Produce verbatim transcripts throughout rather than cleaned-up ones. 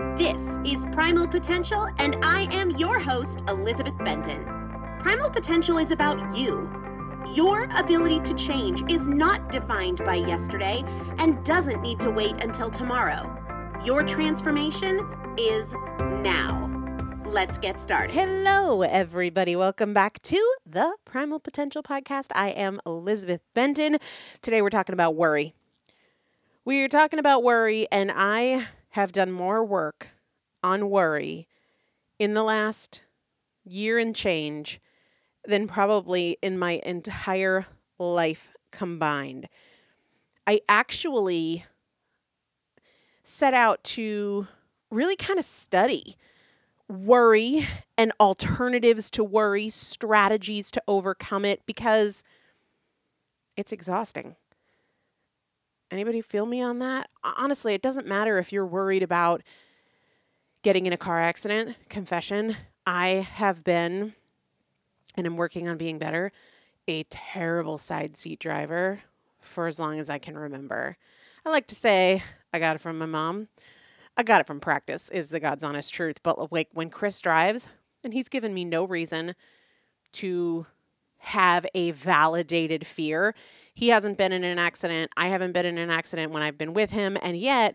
This is Primal Potential, and I am your host, Elizabeth Benton. Primal Potential is about you. Your ability to change is not defined by yesterday and doesn't need to wait until tomorrow. Your transformation is now. Let's get started. Hello, everybody. Welcome back to the Primal Potential Podcast. I am Elizabeth Benton. Today we're talking about worry. We are talking about worry, and I have done more work on worry in the last year and change than probably in my entire life combined. I actually set out to really kind of study worry and alternatives to worry, strategies to overcome it, because it's exhausting. Anybody feel me on that? Honestly, it doesn't matter if you're worried about getting in a car accident. Confession, I have been, and I'm working on being better, a terrible side seat driver for as long as I can remember. I like to say I got it from my mom. I got it from practice, is the God's honest truth. But like when Chris drives, and he's given me no reason to have a validated fear. He hasn't been in an accident. I haven't been in an accident when I've been with him. And yet,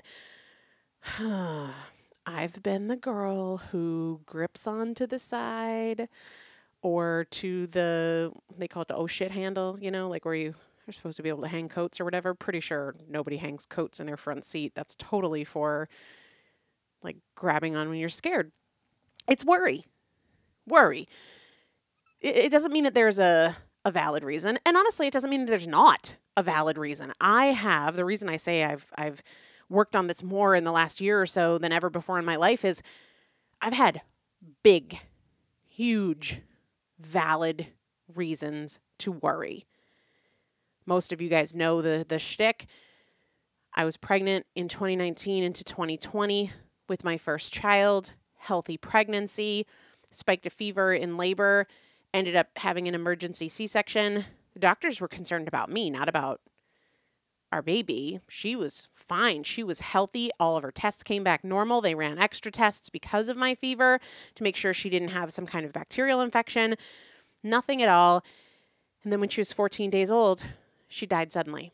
I've been the girl who grips onto the side or to the, they call it the oh shit handle, you know, like where you are supposed to be able to hang coats or whatever. Pretty sure nobody hangs coats in their front seat. That's totally for like grabbing on when you're scared. It's worry. Worry. It, it doesn't mean that there's a, a valid reason. And honestly, it doesn't mean that there's not a valid reason. I have, the reason I say I've, I've worked on this more in the last year or so than ever before in my life is I've had big, huge, valid reasons to worry. Most of you guys know the, the shtick. I was pregnant in twenty nineteen into twenty twenty with my first child, healthy pregnancy, spiked a fever in labor, ended up having an emergency C-section. The doctors were concerned about me, not about our baby. She was fine. She was healthy. All of her tests came back normal. They ran extra tests because of my fever to make sure she didn't have some kind of bacterial infection. Nothing at all. And then when she was fourteen days old, she died suddenly.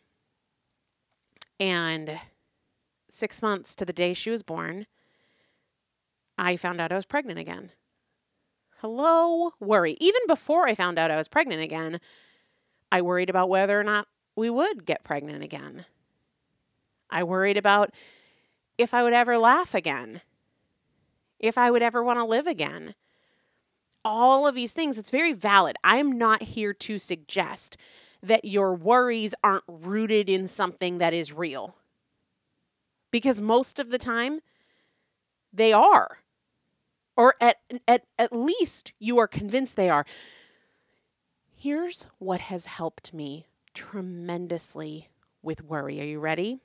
And six months to the day she was born, I found out I was pregnant again. Hello, worry. Even before I found out I was pregnant again, I worried about whether or not we would get pregnant again. I worried about if I would ever laugh again, if I would ever want to live again. All of these things, it's very valid. I'm not here to suggest that your worries aren't rooted in something that is real, because most of the time they are. Or at, at at least you are convinced they are. Here's what has helped me tremendously with worry. Are you ready?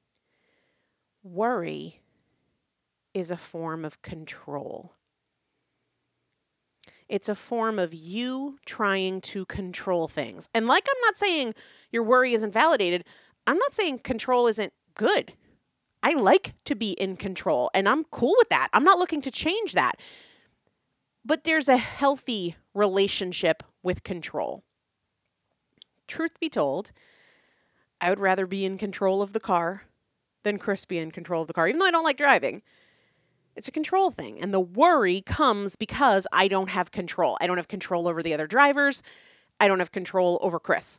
Worry is a form of control. It's a form of you trying to control things. And like I'm not saying your worry isn't validated, I'm not saying control isn't good. I like to be in control, and I'm cool with that. I'm not looking to change that. But there's a healthy relationship with control. Truth be told, I would rather be in control of the car than Chris be in control of the car, even though I don't like driving. It's a control thing, and the worry comes because I don't have control. I don't have control over the other drivers. I don't have control over Chris.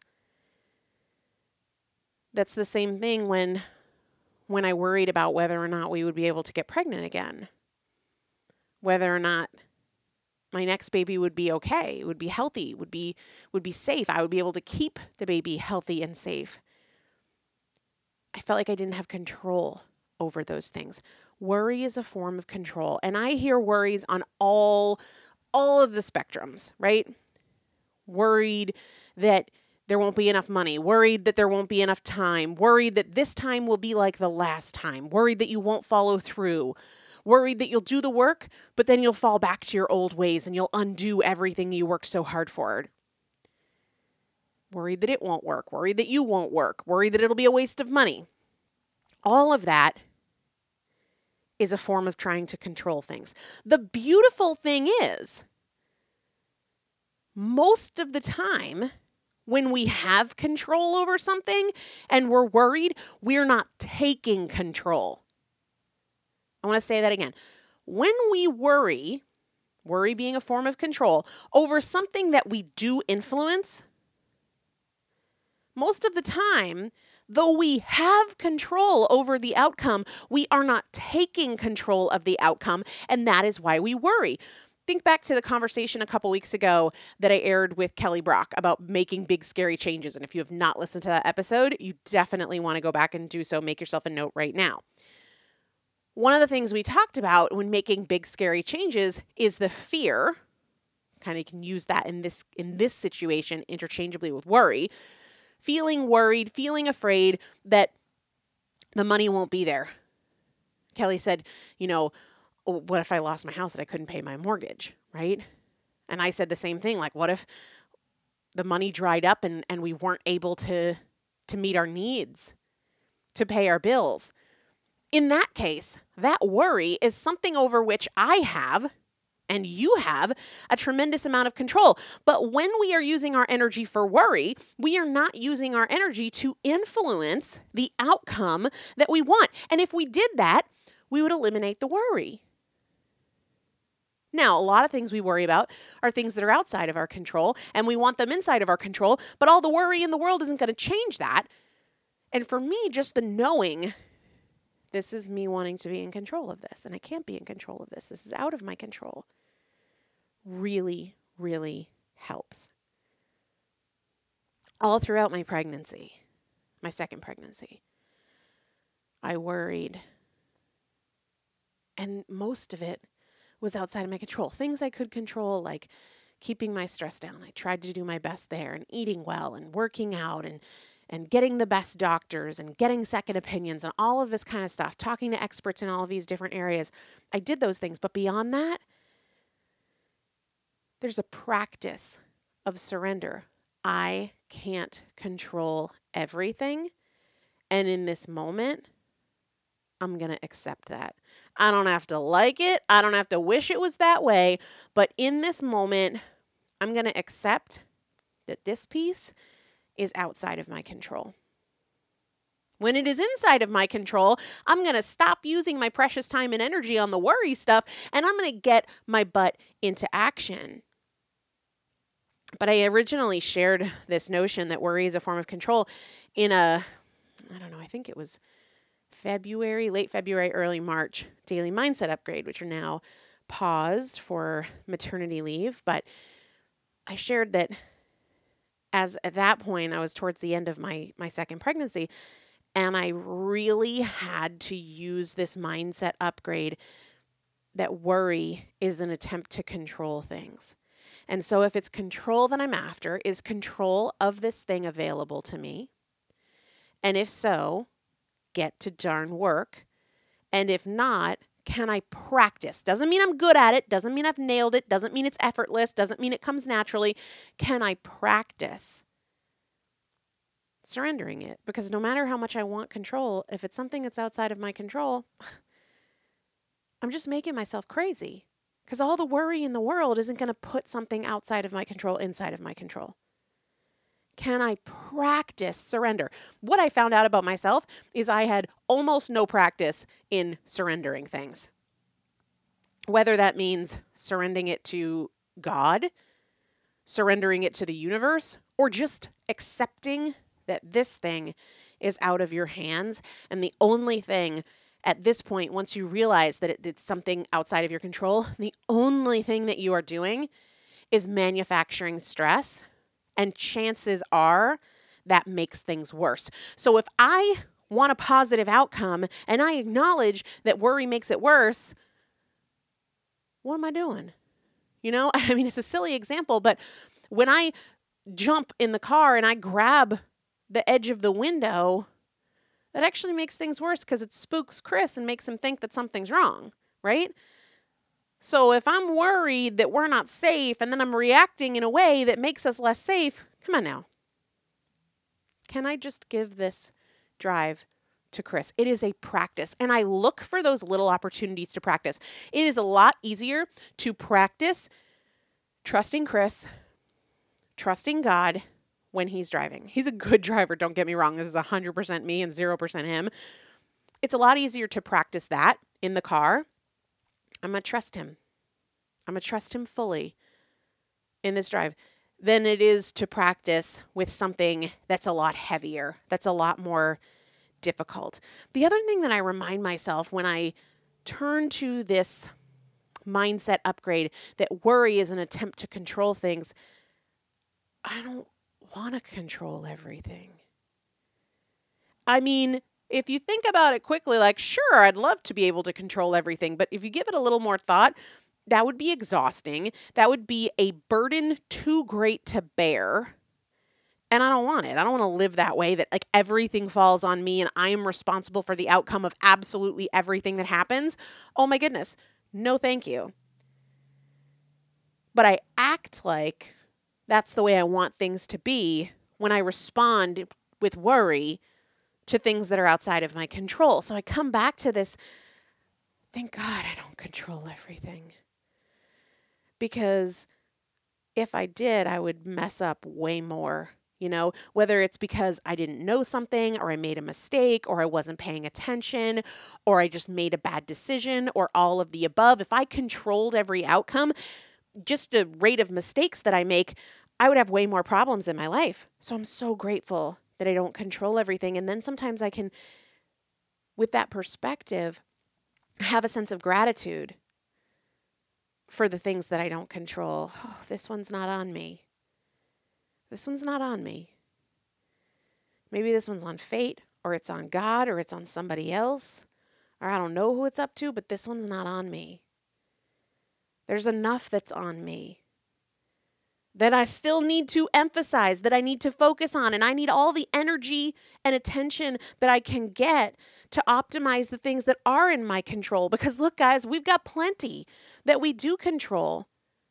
That's the same thing when when I worried about whether or not we would be able to get pregnant again, whether or not my next baby would be okay, would be healthy, would be would be safe. I would be able to keep the baby healthy and safe. I felt like I didn't have control over those things. Worry is a form of control, and I hear worries on all all of the spectrums, right? Worried that there won't be enough money, worried that there won't be enough time, worried that this time will be like the last time, worried that you won't follow through, worried that you'll do the work, but then you'll fall back to your old ways and you'll undo everything you worked so hard for. Worried that it won't work, worried that you won't work, worried that it'll be a waste of money. All of that is a form of trying to control things. The beautiful thing is, most of the time, when we have control over something and we're worried, we're not taking control. I want to say that again. When we worry, worry being a form of control, over something that we do influence, most of the time, though we have control over the outcome, we are not taking control of the outcome, and that is why we worry. Think back to the conversation a couple weeks ago that I aired with Kelly Brock about making big, scary changes. And if you have not listened to that episode, you definitely want to go back and do so. Make yourself a note right now. One of the things we talked about when making big, scary changes is the fear. Kind of can use that in this in this situation interchangeably with worry. Feeling worried, feeling afraid that the money won't be there. Kelly said, you know, what if I lost my house and I couldn't pay my mortgage, right? And I said the same thing, like, what if the money dried up and, and we weren't able to, to meet our needs, to pay our bills? In that case, that worry is something over which I have, and you have, a tremendous amount of control. But when we are using our energy for worry, we are not using our energy to influence the outcome that we want. And if we did that, we would eliminate the worry. Now, a lot of things we worry about are things that are outside of our control, and we want them inside of our control, but all the worry in the world isn't going to change that. And for me, just the knowing, this is me wanting to be in control of this, and I can't be in control of this. This is out of my control. Really, really helps. All throughout my pregnancy, my second pregnancy, I worried. And most of it was outside of my control. Things I could control, like keeping my stress down. I tried to do my best there, and eating well and working out and and getting the best doctors and getting second opinions and all of this kind of stuff, talking to experts in all of these different areas. I did those things, but beyond that, there's a practice of surrender. I can't control everything, and in this moment, I'm going to accept that. I don't have to like it. I don't have to wish it was that way. But in this moment, I'm going to accept that this piece is outside of my control. When it is inside of my control, I'm going to stop using my precious time and energy on the worry stuff, and I'm going to get my butt into action. But I originally shared this notion that worry is a form of control in a, I don't know, I think it was February, late February, early March daily mindset upgrade, which are now paused for maternity leave. But I shared that as at that point, I was towards the end of my, my second pregnancy, and I really had to use this mindset upgrade that worry is an attempt to control things. And so if it's control that I'm after, is control of this thing available to me? And if so, get to darn work. And if not, can I practice? Doesn't mean I'm good at it. Doesn't mean I've nailed it. Doesn't mean it's effortless. Doesn't mean it comes naturally. Can I practice surrendering it? Because no matter how much I want control, if it's something that's outside of my control, I'm just making myself crazy. Because all the worry in the world isn't going to put something outside of my control inside of my control. Can I practice surrender? What I found out about myself is I had almost no practice in surrendering things. Whether that means surrendering it to God, surrendering it to the universe, or just accepting that this thing is out of your hands. And the only thing at this point, once you realize that it, it's something outside of your control, the only thing that you are doing is manufacturing stress. And chances are that makes things worse. So if I want a positive outcome and I acknowledge that worry makes it worse, what am I doing? You know, I mean, it's a silly example, but when I jump in the car and I grab the edge of the window, that actually makes things worse because it spooks Chris and makes him think that something's wrong, right? So if I'm worried that we're not safe and then I'm reacting in a way that makes us less safe, come on now. Can I just give this drive to Chris. It is a practice. And I look for those little opportunities to practice. It is a lot easier to practice trusting Chris, trusting God when he's driving. He's a good driver. Don't get me wrong. This is one hundred percent me and zero percent him. It's a lot easier to practice that in the car. I'm going to trust him. I'm going to trust him fully in this drive than it is to practice with something that's a lot heavier, that's a lot more difficult. The other thing that I remind myself when I turn to this mindset upgrade that worry is an attempt to control things, I don't want to control everything. I mean, if you think about it quickly, like, sure, I'd love to be able to control everything, but if you give it a little more thought, that would be exhausting. That would be a burden too great to bear. And I don't want it. I don't want to live that way, that like everything falls on me and I am responsible for the outcome of absolutely everything that happens. Oh my goodness. No, thank you. But I act like that's the way I want things to be when I respond with worry to things that are outside of my control. So I come back to this, thank God I don't control everything. Because if I did, I would mess up way more, you know, whether it's because I didn't know something or I made a mistake or I wasn't paying attention or I just made a bad decision or all of the above. If I controlled every outcome, just the rate of mistakes that I make, I would have way more problems in my life. So I'm so grateful that I don't control everything. And then sometimes I can, with that perspective, have a sense of gratitude for the things that I don't control. Oh, this one's not on me. This one's not on me. Maybe this one's on fate, or it's on God, or it's on somebody else, or I don't know who it's up to, but this one's not on me. There's enough that's on me that I still need to emphasize, that I need to focus on, and I need all the energy and attention that I can get to optimize the things that are in my control. Because look, guys, we've got plenty that we do control.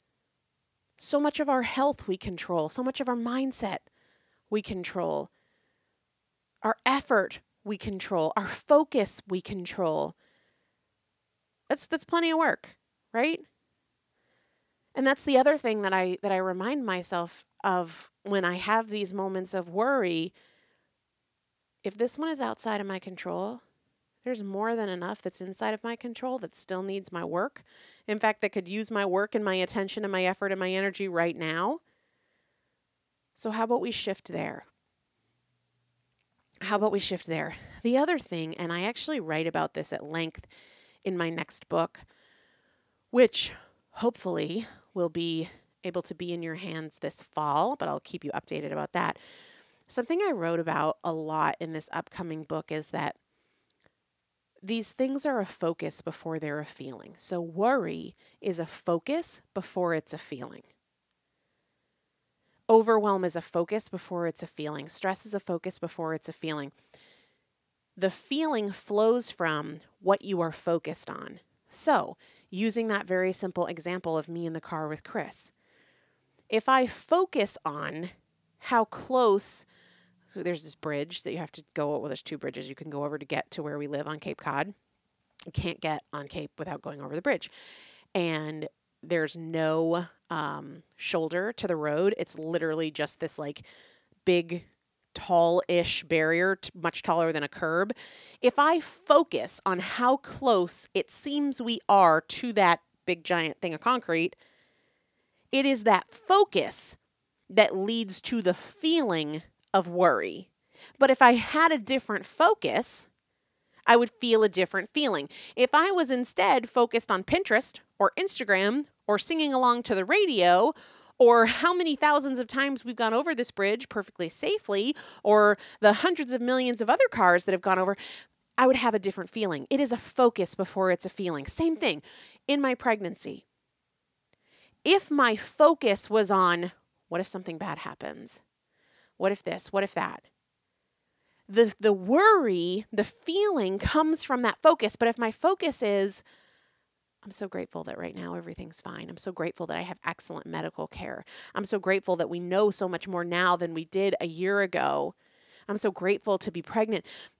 So much of our health we control, so much of our mindset we control, our effort we control, our focus we control. That's that's plenty of work, right? And that's the other thing that I that I remind myself of when I have these moments of worry. If this one is outside of my control, there's more than enough that's inside of my control that still needs my work. In fact, that could use my work and my attention and my effort and my energy right now. So how about we shift there? How about we shift there? The other thing, and I actually write about this at length in my next book, which hopefully will be able to be in your hands this fall, but I'll keep you updated about that. Something I wrote about a lot in this upcoming book is that these things are a focus before they're a feeling. So worry is a focus before it's a feeling. Overwhelm is a focus before it's a feeling. Stress is a focus before it's a feeling. The feeling flows from what you are focused on. So, using that very simple example of me in the car with Chris, if I focus on how close, so there's this bridge that you have to go, well, there's two bridges you can go over to get to where we live on Cape Cod. You can't get on Cape without going over the bridge. And there's no um, shoulder to the road. It's literally just this like big, tall-ish barrier, t- much taller than a curb. If I focus on how close it seems we are to that big giant thing of concrete, it is that focus that leads to the feeling of worry. But if I had a different focus, I would feel a different feeling. If I was instead focused on Pinterest or Instagram or singing along to the radio or how many thousands of times we've gone over this bridge perfectly safely or the hundreds of millions of other cars that have gone over, I would have a different feeling. It is a focus before it's a feeling. Same thing in my pregnancy. If my focus was on what if something bad happens? What if this? What if that? The the worry, the feeling comes from that focus. But if my focus is, I'm so grateful that right now everything's fine. I'm so grateful that I have excellent medical care. I'm so grateful that we know so much more now than we did a year ago. I'm so grateful to be pregnant.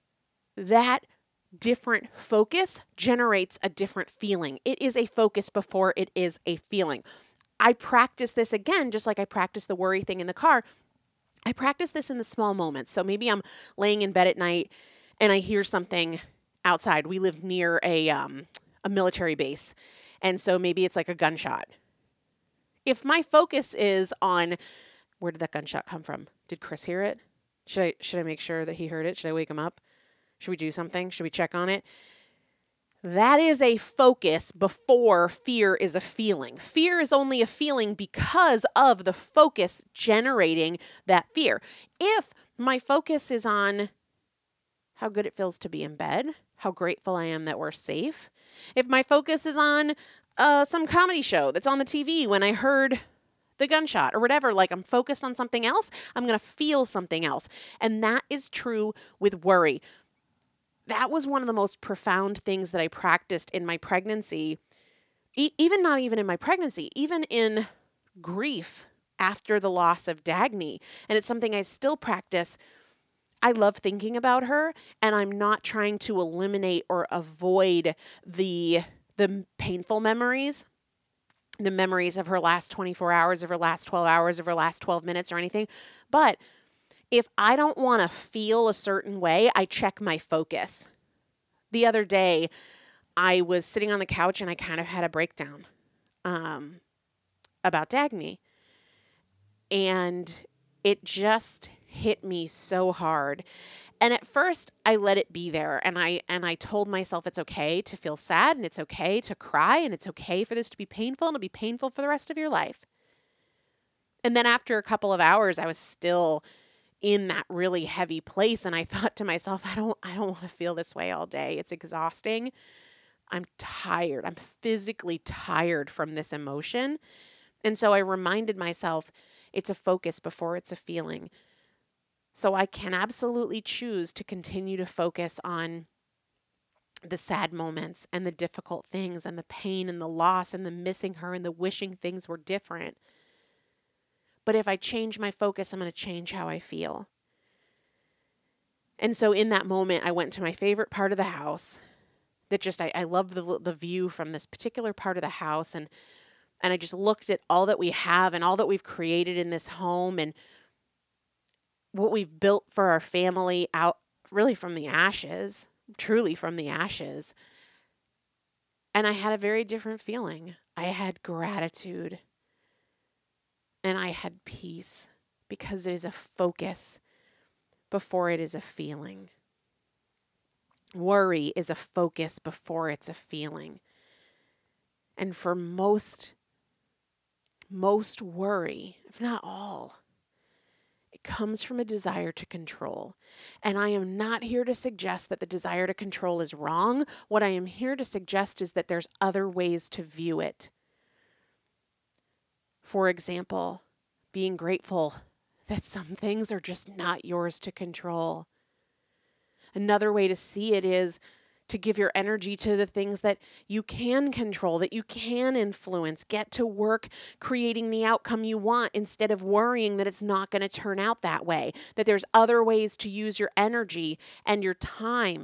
that different focus generates a different feeling. It is a focus before it is a feeling. I practice this again, just like I practice the worry thing in the car. I practice this in the small moments. So maybe I'm laying in bed at night and I hear something outside. We live near a um, a military base. And so maybe it's like a gunshot. If my focus is on, where did that gunshot come from? Did Chris hear it? Should I should I make sure that he heard it? Should I wake him up? Should we do something? Should we check on it? That is a focus before fear is a feeling. Fear is only a feeling because of the focus generating that fear. If my focus is on how good it feels to be in bed, how grateful I am that we're safe, if my focus is on uh, some comedy show that's on the T V when I heard the gunshot or whatever, like I'm focused on something else, I'm going to feel something else. And that is true with worry. That was one of the most profound things that I practiced in my pregnancy, e- even not even in my pregnancy, even in grief after the loss of Dagny. And it's something I still practice. I love thinking about her, and I'm not trying to eliminate or avoid the, the painful memories, the memories of her last twenty-four hours, of her last twelve hours, of her last twelve minutes or anything. But if I don't want to feel a certain way, I check my focus. The other day, I was sitting on the couch and I kind of had a breakdown um, about Dagny. And it just hit me so hard. And at first, I let it be there. And I and I told myself it's okay to feel sad and it's okay to cry and it's okay for this to be painful and it'll be painful for the rest of your life. And then after a couple of hours, I was still in that really heavy place. And I thought to myself, I don't, I don't want to feel this way all day. It's exhausting. I'm tired. I'm physically tired from this emotion. And so I reminded myself, it's a focus before it's a feeling. So I can absolutely choose to continue to focus on the sad moments and the difficult things and the pain and the loss and the missing her and the wishing things were different. But if I change my focus, I'm going to change how I feel. And so in that moment, I went to my favorite part of the house that just, I, I love the the view from this particular part of the house. And, and I just looked at all that we have and all that we've created in this home and what we've built for our family out really from the ashes, truly from the ashes. And I had a very different feeling. I had gratitude. And I had peace because it is a focus before it is a feeling. Worry is a focus before it's a feeling. And for most, most worry, if not all, it comes from a desire to control. And I am not here to suggest that the desire to control is wrong. What I am here to suggest is that there's other ways to view it. For example, being grateful that some things are just not yours to control. Another way to see it is to give your energy to the things that you can control, that you can influence. Get to work creating the outcome you want instead of worrying that it's not going to turn out that way, that there's other ways to use your energy and your time.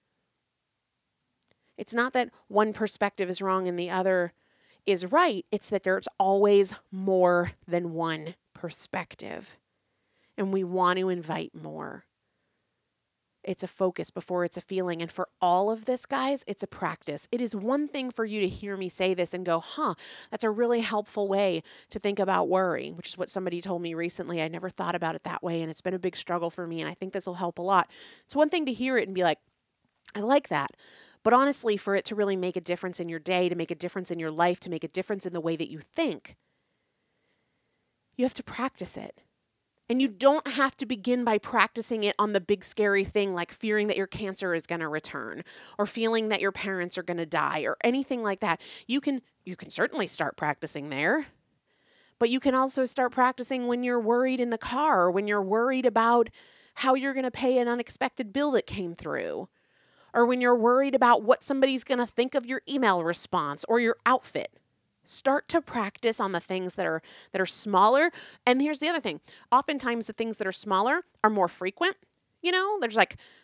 It's not that one perspective is wrong and the other is right. It's that there's always more than one perspective. And we want to invite more. It's a focus before it's a feeling. And for all of this, guys, it's a practice. It is one thing for you to hear me say this and go, huh, that's a really helpful way to think about worry, which is what somebody told me recently. I never thought about it that way. And it's been a big struggle for me. And I think this will help a lot. It's one thing to hear it and be like, I like that. But honestly, for it to really make a difference in your day, to make a difference in your life, to make a difference in the way that you think, you have to practice it. And you don't have to begin by practicing it on the big scary thing like fearing that your cancer is going to return or feeling that your parents are going to die or anything like that. You can you can certainly start practicing there. But you can also start practicing when you're worried in the car or when you're worried about how you're going to pay an unexpected bill that came through. Or when you're worried about what somebody's going to think of your email response or your outfit. Start to practice on the things that are that are smaller. And here's the other thing. Oftentimes the things that are smaller are more frequent. You know, there's like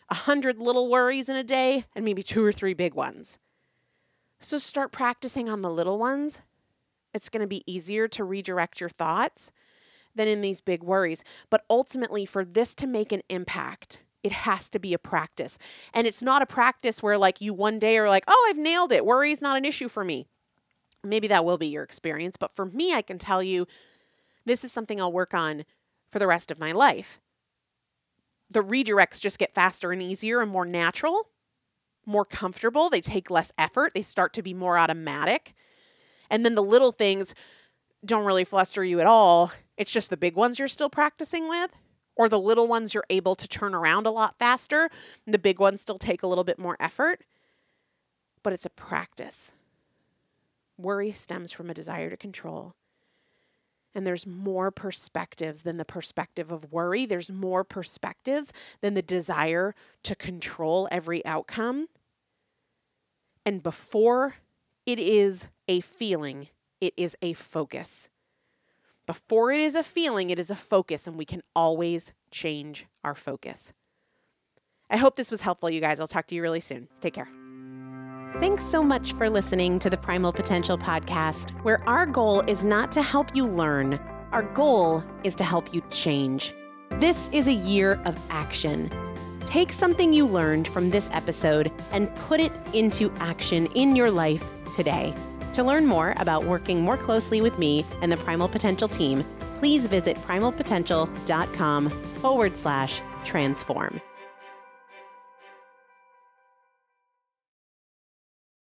a hundred little worries in a day and maybe two or three big ones. So start practicing on the little ones. It's going to be easier to redirect your thoughts than in these big worries. But ultimately, for this to make an impact, it has to be a practice. And it's not a practice where like you one day are like, oh, I've nailed it. Worry is not an issue for me. Maybe that will be your experience. But for me, I can tell you, this is something I'll work on for the rest of my life. The redirects just get faster and easier and more natural, more comfortable. They take less effort. They start to be more automatic. And then the little things don't really fluster you at all. It's just the big ones you're still practicing with, or the little ones you're able to turn around a lot faster. And the big ones still take a little bit more effort, but it's a practice. Worry stems from a desire to control. And there's more perspectives than the perspective of worry. There's more perspectives than the desire to control every outcome. And before it is a feeling, it is a focus. Before it is a feeling, it is a focus, and we can always change our focus. I hope this was helpful, you guys. I'll talk to you really soon. Take care. Thanks so much for listening to the Primal Potential Podcast, where our goal is not to help you learn. Our goal is to help you change. This is a year of action. Take something you learned from this episode and put it into action in your life today. To learn more about working more closely with me and the Primal Potential team, please visit primalpotential.com forward slash transform.